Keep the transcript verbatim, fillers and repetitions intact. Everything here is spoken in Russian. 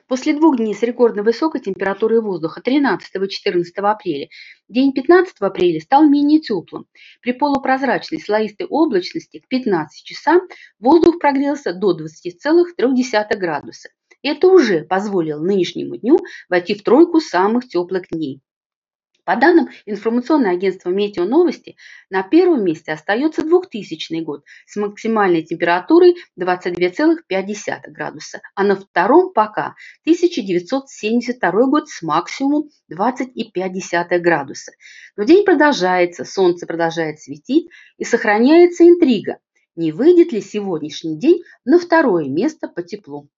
После двух дней с рекордно высокой температурой воздуха тринадцатого и четырнадцатого апреля, день пятнадцатого апреля стал менее теплым. При полупрозрачной слоистой облачности к пятнадцати часам воздух прогрелся до двадцати целых трёх десятых градуса. Это уже позволило нынешнему дню войти в тройку самых теплых дней. По данным информационного агентства «Метеоновости», на первом месте остается двухтысячный год с максимальной температурой двадцать два целых пять десятых градуса, а на втором пока тысяча девятьсот семьдесят второй год с максимумом двадцать пять градуса. Но день продолжается, солнце продолжает светить и сохраняется интрига, не выйдет ли сегодняшний день на второе место по теплу.